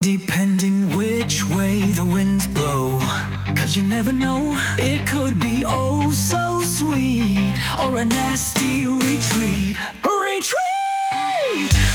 depending which way the winds blow. Cause you never know, it could be oh so sweet, or a nasty retreat. Retreat!